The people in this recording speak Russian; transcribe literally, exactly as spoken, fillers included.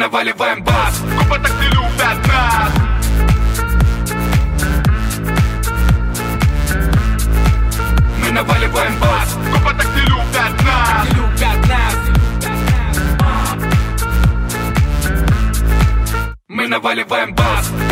наваливаем бас. Купа так не любят нас. Мы наваливаем бас. Купа так не любят нас. Не любят нас. Мы наваливаем бас.